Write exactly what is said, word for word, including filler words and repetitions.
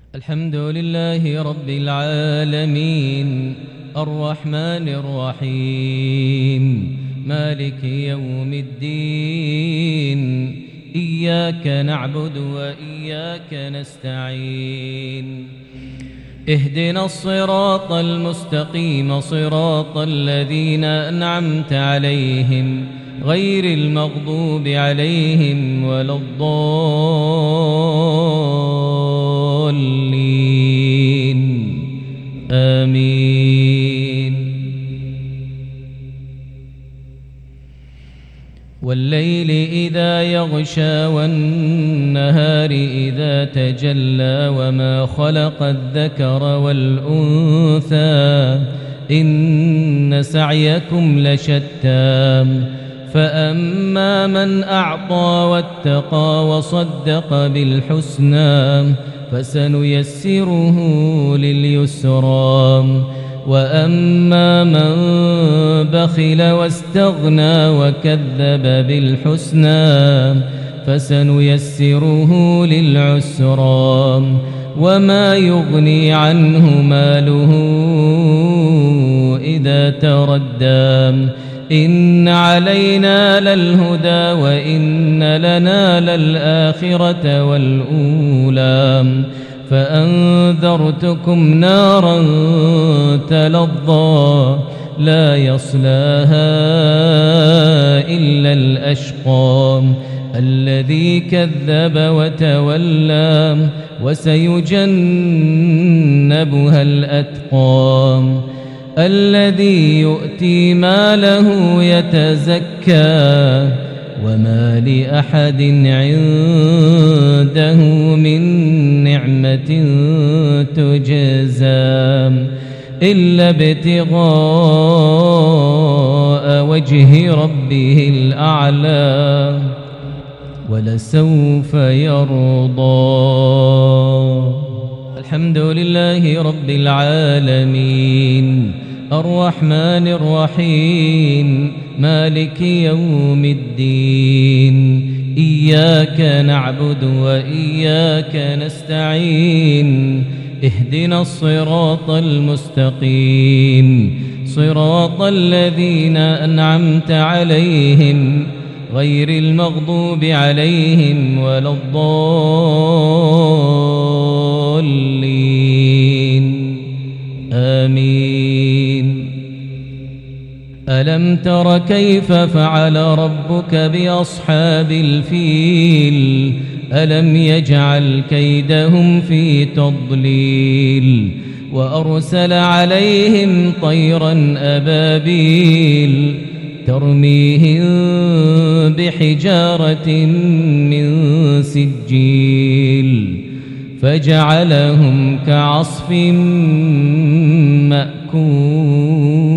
الحمد لله رب العالمين الرحمن الرحيم مالك يوم الدين إياك نعبد وإياك نستعين اهدنا الصراط المستقيم صراط الذين أنعمت عليهم غير المغضوب عليهم ولا الضالين آمين والليل إذا يغشى والنهار إذا تجلى وما خلق الذكر والأنثى إن سعيكم لشتى فأما من أعطى واتقى وصدق بالحسنى فسنيسره لليسرى وأما من بخل واستغنى وكذب بالحسنى فسنيسره للعسرى وما يغني عنه ماله إذا تردى إن علينا للهدى وإن لنا للآخرة والأولى فأنذرتكم نارا تلظى لا يصلاها إلا الأشقى الذي كذب وتولى وسيجنبها الأتقى الذي يؤتي ماله يتزكى وما لأحد عنده من نعمة تجزى إلا ابتغاء وجه ربه الأعلى ولسوف يرضى. الحمد لله رب العالمين الرحمن الرحيم مالك يوم الدين إياك نعبد وإياك نستعين اهدنا الصراط المستقيم صراط الذين أنعمت عليهم غير المغضوب عليهم ولا الضالين آمين. ألم تر كيف فعل ربك بأصحاب الفيل ألم يجعل كيدهم في تضليل وأرسل عليهم طيرا أبابيل ترميهم بحجارة من سجيل فجعلهم كعصف مأكول.